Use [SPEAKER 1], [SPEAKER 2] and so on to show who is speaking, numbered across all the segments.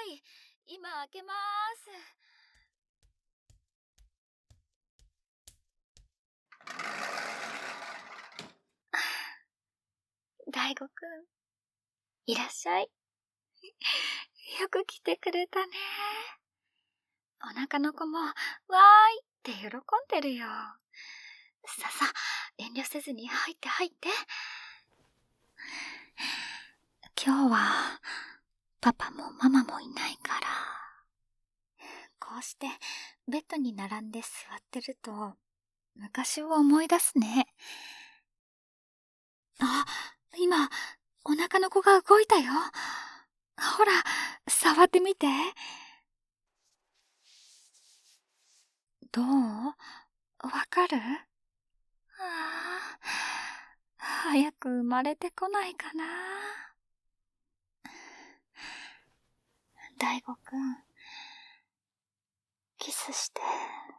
[SPEAKER 1] い、今開けます。大吾くん、いらっしゃい。よく来てくれたね。お腹の子も、わーいって喜んでるよ。さあさあ、遠慮せずに入って入って。今日は、パパもママもいないから、こうしてベッドに並んで座ってると、昔を思い出すね。あ、今、お腹の子が動いたよ。ほら、触ってみて。どう？わかる？早く生まれてこないかな。大吾くん、キスして。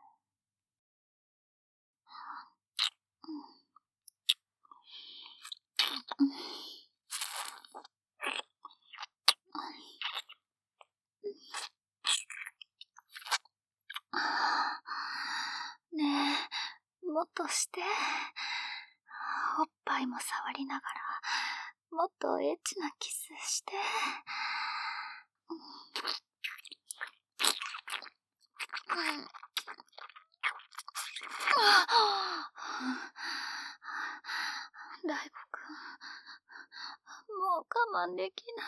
[SPEAKER 1] ねえ、もっとして。おっぱいも触りながら、もっとエッチなキスして。大吾くん、もう我慢できない。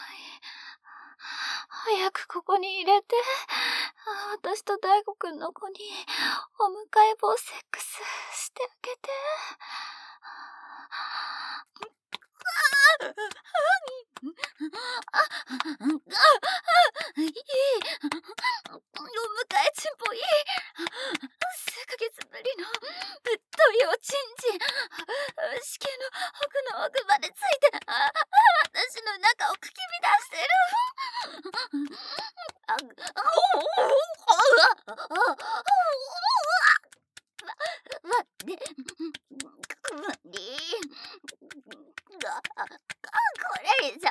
[SPEAKER 1] 早くここに入れて。私と大吾くんの子にお迎え棒セックスしてあげて。いい。お迎えちんぽいい。数ヶ月ぶりのぶっといおちんちん。子宮の奥の奥までついて、私の中をかき乱してる。待って。これ以上、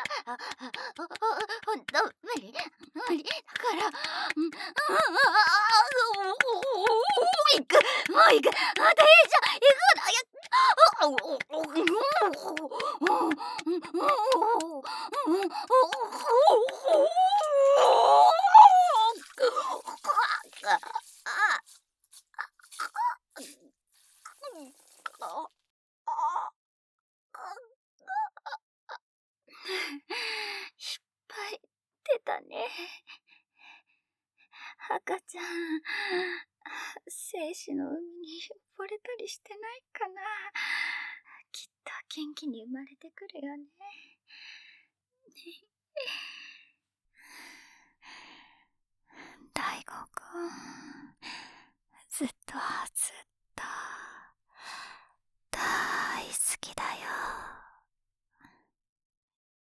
[SPEAKER 1] ほんと無理だから、行く、もう行く、大丈夫、行くいっぱい出たね。赤ちゃん、精子の海に溺れたりしてないかな。きっと元気に生まれてくるよね。大吾くん、ずっと